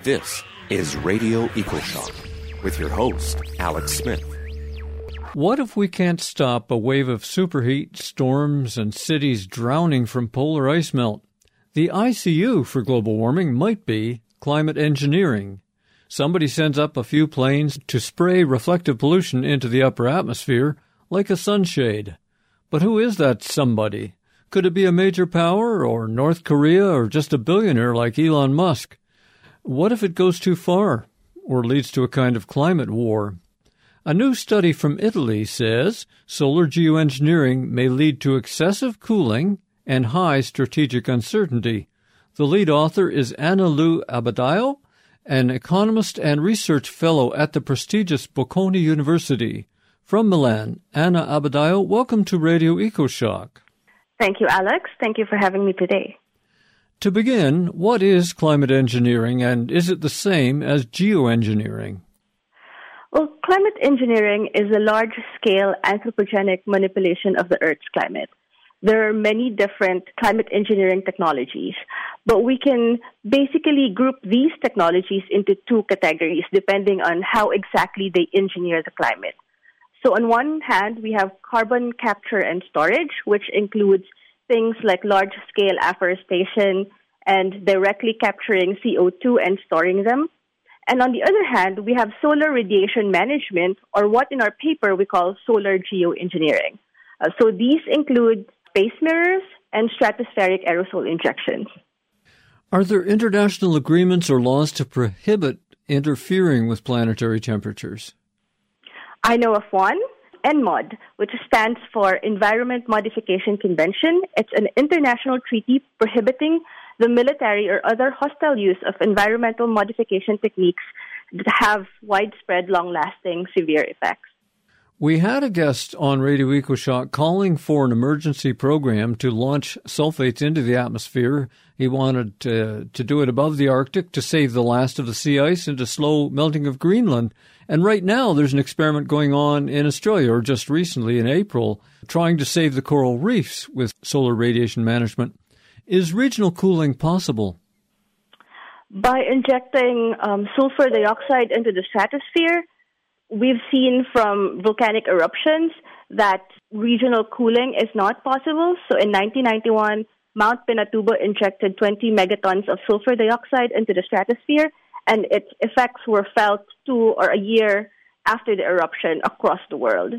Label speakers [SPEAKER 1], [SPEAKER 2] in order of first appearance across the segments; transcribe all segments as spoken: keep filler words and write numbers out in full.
[SPEAKER 1] This is Radio EcoShock with your host, Alex Smith.
[SPEAKER 2] What if we can't stop a wave of superheat, storms, and cities drowning from polar ice melt? The I C U for global warming might be climate engineering. Somebody sends up a few planes to spray reflective pollution into the upper atmosphere like a sunshade. But who is that somebody? Could it be a major power, or North Korea, or just a billionaire like Elon Musk? What if it goes too far, or leads to a kind of climate war? A new study from Italy says solar geoengineering may lead to excessive cooling and high strategic uncertainty. The lead author is Anna Lou Abadao, an economist and research fellow at the prestigious Bocconi University. From Milan, Anna Abadao, welcome to Radio EcoShock.
[SPEAKER 3] Thank you, Alex. Thank you for having me today.
[SPEAKER 2] To begin, what is climate engineering, and is it the same as geoengineering?
[SPEAKER 3] Well, climate engineering is a large-scale anthropogenic manipulation of the Earth's climate. There are many different climate engineering technologies, but we can basically group these technologies into two categories depending on how exactly they engineer the climate. So on one hand, we have carbon capture and storage, which includes things like large-scale afforestation and directly capturing C O two and storing them. And on the other hand, we have solar radiation management, or what in our paper we call solar geoengineering. Uh, so these include space mirrors and stratospheric aerosol injections.
[SPEAKER 2] Are there international agreements or laws to prohibit interfering with planetary temperatures?
[SPEAKER 3] I know of one, N M O D, which stands for Environment Modification Convention. It's an international treaty prohibiting the military or other hostile use of environmental modification techniques that have widespread, long-lasting, severe effects.
[SPEAKER 2] We had a guest on Radio EcoShock calling for an emergency program to launch sulfates into the atmosphere. He wanted to, to do it above the Arctic to save the last of the sea ice and to slow melting of Greenland. And right now there's an experiment going on in Australia, or just recently in April, trying to save the coral reefs with solar radiation management. Is regional cooling possible?
[SPEAKER 3] By injecting um, sulfur dioxide into the stratosphere, we've seen from volcanic eruptions that regional cooling is not possible. So in nineteen ninety-one, Mount Pinatubo injected twenty megatons of sulfur dioxide into the stratosphere, and its effects were felt two or a year after the eruption across the world.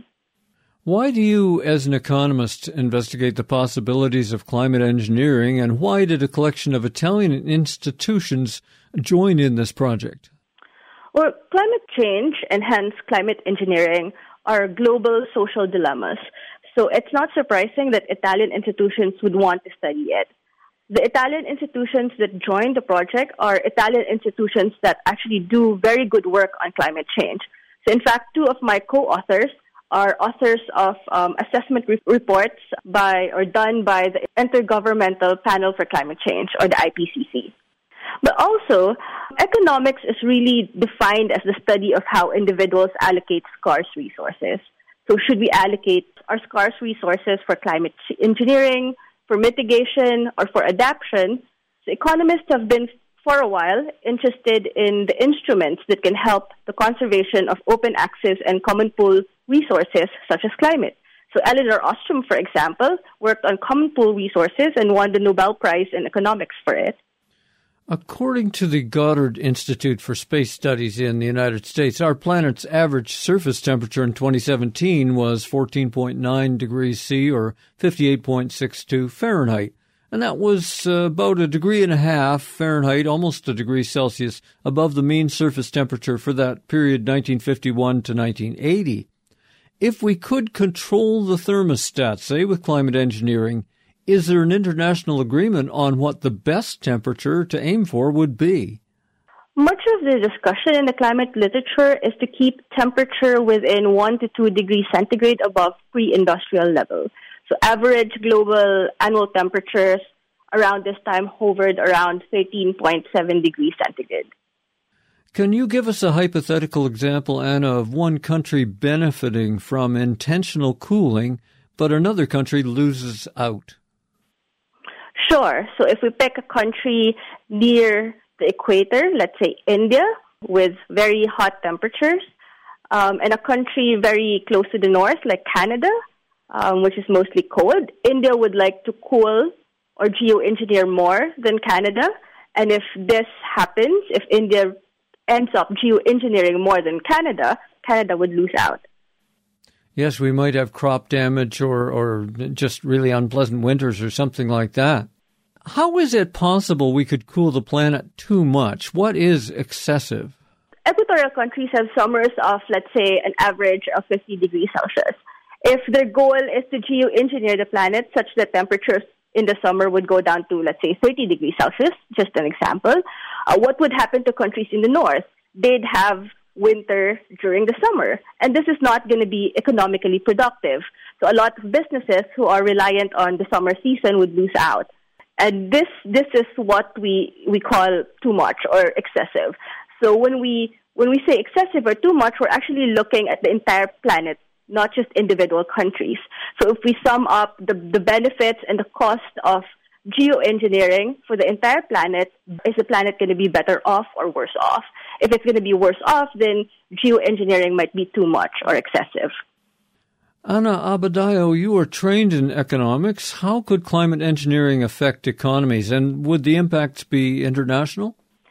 [SPEAKER 2] Why do you, as an economist, investigate the possibilities of climate engineering, and why did a collection of Italian institutions join in this project?
[SPEAKER 3] Well, climate change and hence climate engineering are global social dilemmas. So it's not surprising that Italian institutions would want to study it. The Italian institutions that joined the project are Italian institutions that actually do very good work on climate change. So in fact, two of my co-authors are authors of um, assessment re- reports by or done by the Intergovernmental Panel for Climate Change, or the I P C C. But also, economics is really defined as the study of how individuals allocate scarce resources. So should we allocate our scarce resources for climate engineering, for mitigation, or for adaptation? So economists have been, for a while, interested in the instruments that can help the conservation of open access and common pool resources, such as climate. So Elinor Ostrom, for example, worked on common pool resources and won the Nobel Prize in economics for it.
[SPEAKER 2] According to the Goddard Institute for Space Studies in the United States, our planet's average surface temperature in twenty seventeen was fourteen point nine degrees C, or fifty-eight point six two Fahrenheit. And that was uh, about a degree and a half Fahrenheit, almost a degree Celsius, above the mean surface temperature for that period nineteen fifty-one to nineteen eighty. If we could control the thermostat, say with climate engineering, is there an international agreement on what the best temperature to aim for would be?
[SPEAKER 3] Much of the discussion in the climate literature is to keep temperature within one to two degrees centigrade above pre-industrial level. So average global annual temperatures around this time hovered around thirteen point seven degrees centigrade.
[SPEAKER 2] Can you give us a hypothetical example, Anna, of one country benefiting from intentional cooling, but another country loses out?
[SPEAKER 3] Sure. So if we pick a country near the equator, let's say India, with very hot temperatures, um, and a country very close to the north, like Canada, um, which is mostly cold. India would like to cool or geoengineer more than Canada. And if this happens, if India ends up geoengineering more than Canada, Canada would lose out.
[SPEAKER 2] Yes, we might have crop damage or, or just really unpleasant winters or something like that. How is it possible we could cool the planet too much? What is excessive?
[SPEAKER 3] Equatorial countries have summers of, let's say, an average of fifty degrees Celsius. If their goal is to geoengineer the planet such that temperatures in the summer would go down to, let's say, thirty degrees Celsius, just an example, uh, what would happen to countries in the north? They'd have winter during the summer, and this is not going to be economically productive. So a lot of businesses who are reliant on the summer season would lose out. And this this is what we, we call too much or excessive. So when we when we say excessive or too much, we're actually looking at the entire planet, not just individual countries. So if we sum up the, the benefits and the cost of geoengineering for the entire planet, is the planet going to be better off or worse off? If it's going to be worse off, then geoengineering might be too much or excessive.
[SPEAKER 2] Ana Abadayo, you are trained in economics. How could climate engineering affect economies, and would the impacts be international?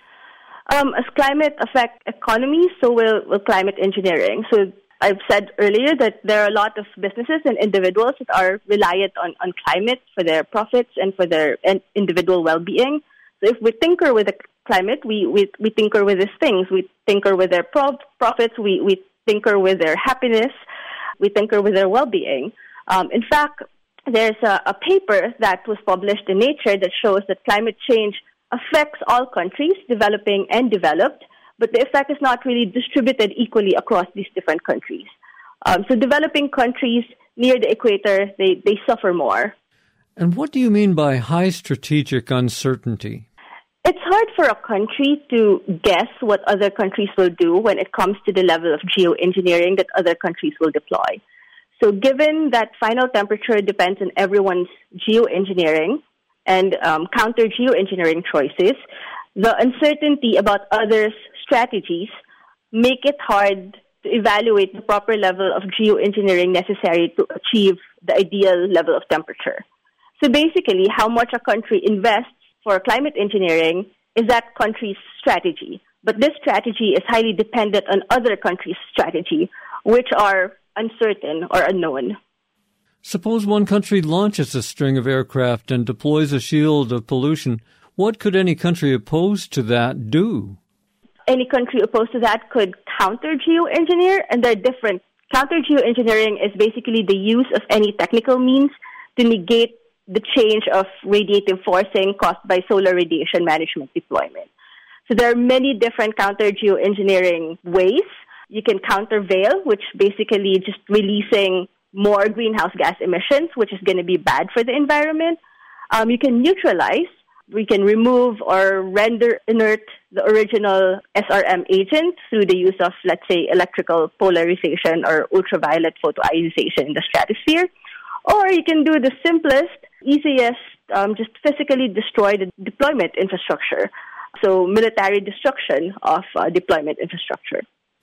[SPEAKER 3] Um, as climate affects economies, so will, will climate engineering. So I've said earlier that there are a lot of businesses and individuals that are reliant on, on climate for their profits and for their individual well-being. So if we tinker with the climate, we, we, we tinker with these things. We tinker with their pro- profits, we, we tinker with their happiness, we tinker with their well-being. Um, in fact, there's a, a paper that was published in Nature that shows that climate change affects all countries, developing and developed, but the effect is not really distributed equally across these different countries. Um, so developing countries near the equator, they, they suffer more.
[SPEAKER 2] And what do you mean by high strategic uncertainty?
[SPEAKER 3] It's hard for a country to guess what other countries will do when it comes to the level of geoengineering that other countries will deploy. So given that final temperature depends on everyone's geoengineering and um, counter-geoengineering choices, the uncertainty about others' strategies make it hard to evaluate the proper level of geoengineering necessary to achieve the ideal level of temperature. So basically, how much a country invests for climate engineering is that country's strategy. But this strategy is highly dependent on other countries' strategy, which are uncertain or unknown.
[SPEAKER 2] Suppose one country launches a string of aircraft and deploys a shield of pollution. What could any country opposed to that do?
[SPEAKER 3] Any country opposed to that could counter-geoengineer, and they're different. Counter-geoengineering is basically the use of any technical means to negate the change of radiative forcing caused by solar radiation management deployment. So there are many different counter-geoengineering ways. You can countervail, which basically just releasing more greenhouse gas emissions, which is going to be bad for the environment. Um, you can neutralize. We can remove or render inert the original S R M agent through the use of, let's say, electrical polarization or ultraviolet photoionization in the stratosphere. Or you can do the simplest, easiest, um, just physically destroy the deployment infrastructure. So military destruction of uh, deployment infrastructure.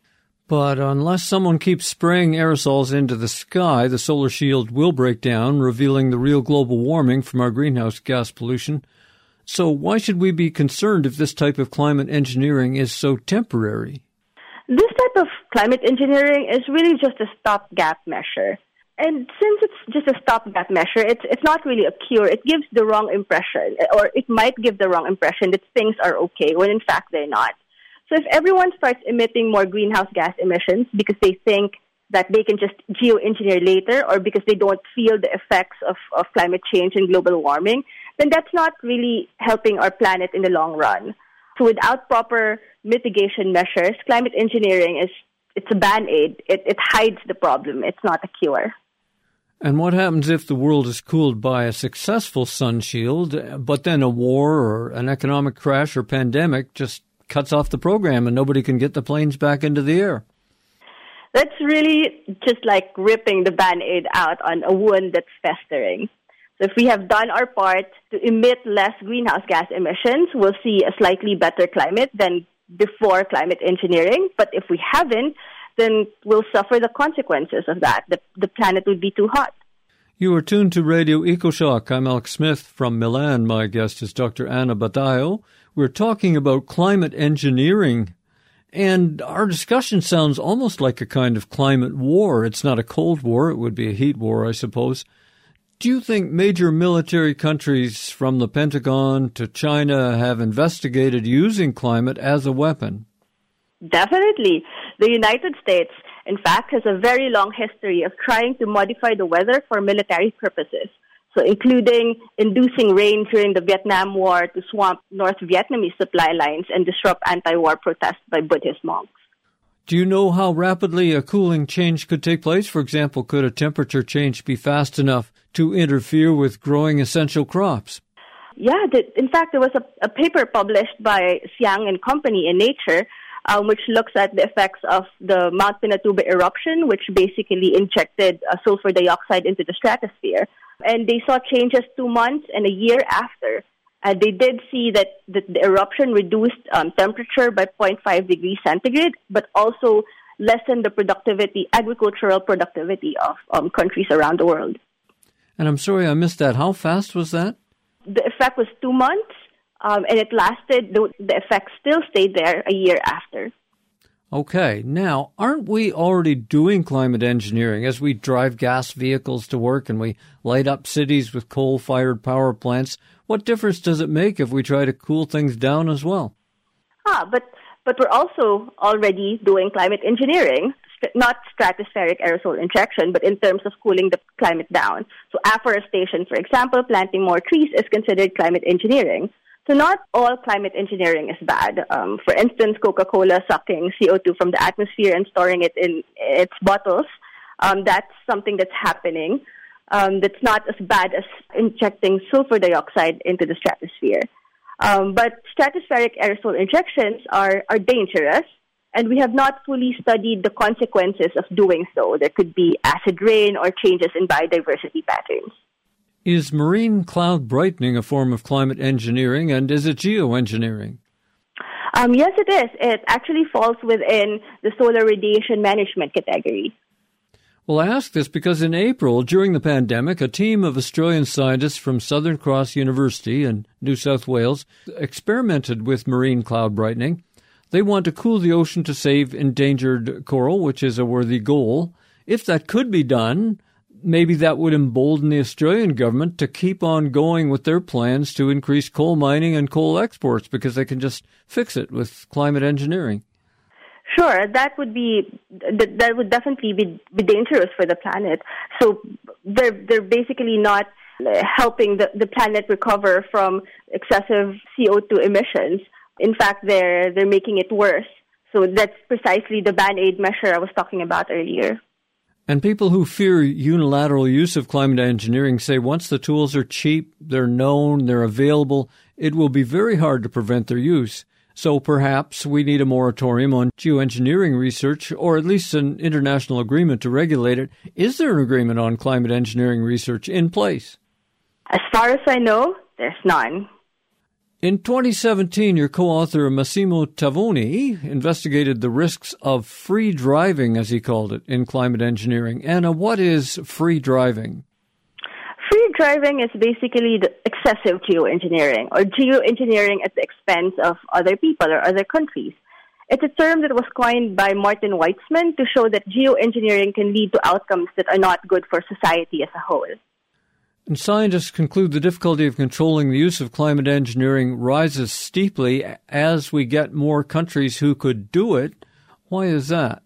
[SPEAKER 2] But unless someone keeps spraying aerosols into the sky, the solar shield will break down, revealing the real global warming from our greenhouse gas pollution. So why should we be concerned if this type of climate engineering is so temporary?
[SPEAKER 3] This type of climate engineering is really just a stopgap measure. And since it's just a stopgap measure, it's it's not really a cure. It gives the wrong impression, or it might give the wrong impression that things are okay, when in fact they're not. So if everyone starts emitting more greenhouse gas emissions because they think that they can just geoengineer later, or because they don't feel the effects of, of climate change and global warming, then that's not really helping our planet in the long run. So without proper mitigation measures, climate engineering is it's a band-aid. It, it hides the problem. It's not a cure.
[SPEAKER 2] And what happens if the world is cooled by a successful sun shield, but then a war or an economic crash or pandemic just cuts off the program and nobody can get the planes back into the air? That's
[SPEAKER 3] really just like ripping the Band-Aid out on a wound that's festering. So if we have done our part to emit less greenhouse gas emissions, we'll see a slightly better climate than before climate engineering. But if we haven't, then we'll suffer the consequences of that. The, the planet would be too hot.
[SPEAKER 2] You are tuned to Radio EcoShock. I'm Alex Smith from Milan. My guest is Doctor Ana Badajo. We're talking about climate engineering, and our discussion sounds almost like a kind of climate war. It's not a cold war. It would be a heat war, I suppose. Do you think major military countries from the Pentagon to China have investigated using climate as a weapon?
[SPEAKER 3] Definitely. The United States, in fact, has a very long history of trying to modify the weather for military purposes, so including inducing rain during the Vietnam War to swamp North Vietnamese supply lines and disrupt anti-war protests by Buddhist monks.
[SPEAKER 2] Do you know how rapidly a cooling change could take place? For example, could a temperature change be fast enough to interfere with growing essential crops?
[SPEAKER 3] Yeah, in fact, there was a, a paper published by Xiang and Company in Nature Um, which looks at the effects of the Mount Pinatubo eruption, which basically injected uh, sulfur dioxide into the stratosphere. And they saw changes two months and a year after. Uh, they did see that the, the eruption reduced um, temperature by zero point five degrees centigrade, but also lessened the productivity, agricultural productivity of um, countries around the world.
[SPEAKER 2] And I'm sorry I missed that. How fast was that?
[SPEAKER 3] The effect was two months. Um, and it lasted, the, the effects still stayed there a year after.
[SPEAKER 2] Okay. Now, aren't we already doing climate engineering as we drive gas vehicles to work and we light up cities with coal-fired power plants? What difference does it make if we try to cool things down as well?
[SPEAKER 3] Ah, but, but we're also already doing climate engineering, not stratospheric aerosol injection, but in terms of cooling the climate down. So afforestation, for example, planting more trees is considered climate engineering. So not all climate engineering is bad. Um, for instance, Coca-Cola sucking C O two from the atmosphere and storing it in its bottles, um, that's something that's happening. Um, that's not as bad as injecting sulfur dioxide into the stratosphere. Um, but stratospheric aerosol injections are, are dangerous, and we have not fully studied the consequences of doing so. There could be acid rain or changes in biodiversity patterns.
[SPEAKER 2] Is marine cloud brightening a form of climate engineering, and is it geoengineering?
[SPEAKER 3] Um, yes, it is. It actually falls within the solar radiation management category.
[SPEAKER 2] Well, I ask this because in April, during the pandemic, a team of Australian scientists from Southern Cross University in New South Wales experimented with marine cloud brightening. They want to cool the ocean to save endangered coral, which is a worthy goal. If that could be done, maybe that would embolden the Australian government to keep on going with their plans to increase coal mining and coal exports because they can just fix it with climate engineering.
[SPEAKER 3] Sure, that would be that would definitely be, be dangerous for the planet. So they're they're basically not helping the, the planet recover from excessive C O two emissions. In fact, they're they're making it worse. So that's precisely the Band-Aid measure I was talking about earlier.
[SPEAKER 2] And people who fear unilateral use of climate engineering say once the tools are cheap, they're known, they're available, it will be very hard to prevent their use. So perhaps we need a moratorium on geoengineering research, or at least an international agreement to regulate it. Is there an agreement on climate engineering research in place?
[SPEAKER 3] As far as I know, there's none.
[SPEAKER 2] In twenty seventeen, your co-author Massimo Tavoni investigated the risks of free driving, as he called it, in climate engineering. Anna, what is free driving?
[SPEAKER 3] Free driving is basically the excessive geoengineering, or geoengineering at the expense of other people or other countries. It's a term that was coined by Martin Weitzman to show that geoengineering can lead to outcomes that are not good for society as a whole.
[SPEAKER 2] And scientists conclude the difficulty of controlling the use of climate engineering rises steeply as we get more countries who could do it. Why is that?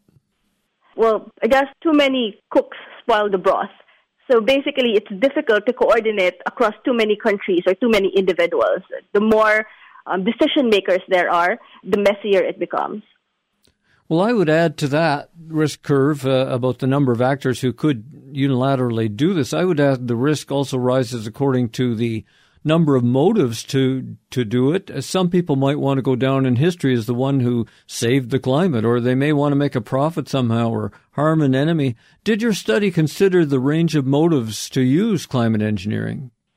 [SPEAKER 3] Well, I guess too many cooks spoil the broth. So basically, it's difficult to coordinate across too many countries or too many individuals. The more um, decision makers there are, the messier it becomes.
[SPEAKER 2] Well, I would add to that risk curve uh, about the number of actors who could unilaterally do this. I would add the risk also rises according to the number of motives to to do it. Some people might want to go down in history as the one who saved the climate, or they may want to make a profit somehow or harm an enemy. Did your study consider the range of motives to use climate engineering?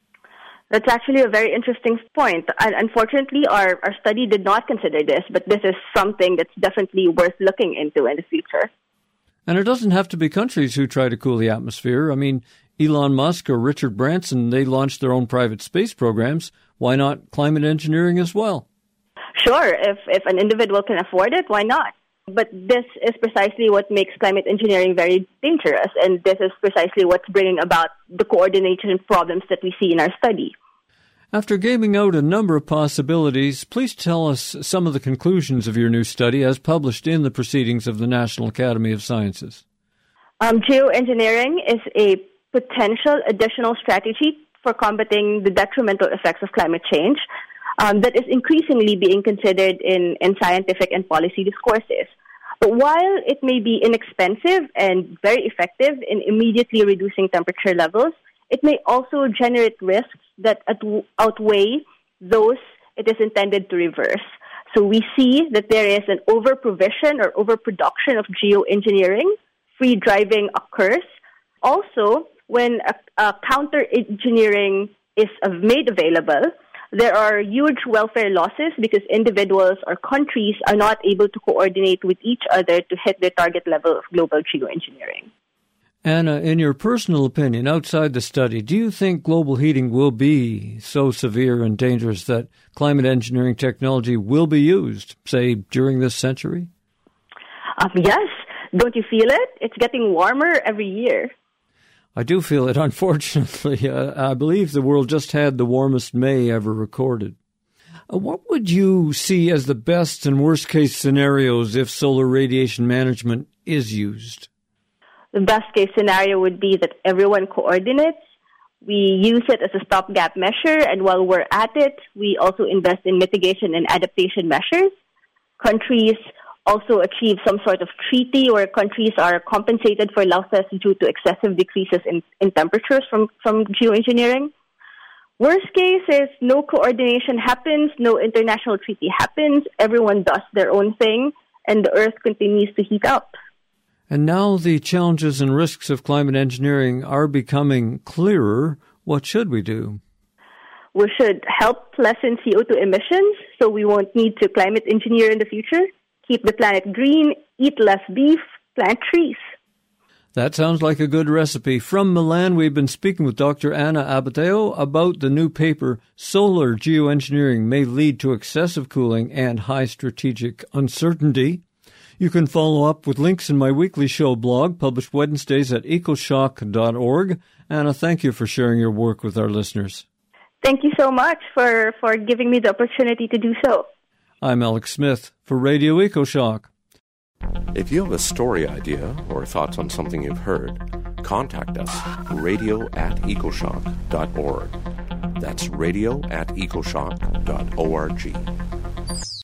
[SPEAKER 3] That's actually a very interesting point. And unfortunately, our, our study did not consider this, but this is something that's definitely worth looking into in the future.
[SPEAKER 2] And it doesn't have to be countries who try to cool the atmosphere. I mean, Elon Musk or Richard Branson, they launched their own private space programs. Why not climate engineering as well?
[SPEAKER 3] Sure, if, if an individual can afford it, why not? But this is precisely what makes climate engineering very dangerous, and this is precisely what's bringing about the coordination problems that we see in our study.
[SPEAKER 2] After gaming out a number of possibilities, please tell us some of the conclusions of your new study as published in the Proceedings of the National Academy of Sciences.
[SPEAKER 3] Um, geoengineering is a potential additional strategy for combating the detrimental effects of climate change um, that is increasingly being considered in, in scientific and policy discourses. But while it may be inexpensive and very effective in immediately reducing temperature levels, it may also generate risks that outweigh those it is intended to reverse. So we see that there is an over-provision or overproduction of geoengineering. Free driving occurs. Also, when a, a counter-engineering is made available, there are huge welfare losses because individuals or countries are not able to coordinate with each other to hit their target level of global geoengineering.
[SPEAKER 2] Anna, in your personal opinion, outside the study, do you think global heating will be so severe and dangerous that climate engineering technology will be used, say, during this century?
[SPEAKER 3] Um, yes. Don't you feel it? It's getting warmer every year.
[SPEAKER 2] I do feel it, unfortunately. Uh, I believe the world just had the warmest May ever recorded. Uh, what would you see as the best and worst case scenarios if solar radiation management is used?
[SPEAKER 3] The best case scenario would be that everyone coordinates. We use it as a stopgap measure, and while we're at it, we also invest in mitigation and adaptation measures. Countries also achieve some sort of treaty where countries are compensated for losses due to excessive decreases in, in temperatures from, from geoengineering. Worst case is no coordination happens, no international treaty happens, everyone does their own thing, and the Earth continues to heat up.
[SPEAKER 2] And now the challenges and risks of climate engineering are becoming clearer. What should we do?
[SPEAKER 3] We should help lessen C O two emissions so we won't need to climate engineer in the future. Keep the planet green, eat less beef, plant trees.
[SPEAKER 2] That sounds like a good recipe. From Milan, we've been speaking with Doctor Anna Abateo about the new paper, Solar Geoengineering May Lead to Excessive Cooling and High Strategic Uncertainty. You can follow up with links in my weekly show blog, published Wednesdays at ecoshock dot org. Anna, thank you for sharing your work with our listeners.
[SPEAKER 3] Thank you so much for, for giving me the opportunity to do so.
[SPEAKER 2] I'm Alex Smith for Radio EcoShock.
[SPEAKER 1] If you have a story idea or thoughts on something you've heard, contact us, radio at ecoshock dot org. That's radio at ecoshock dot org.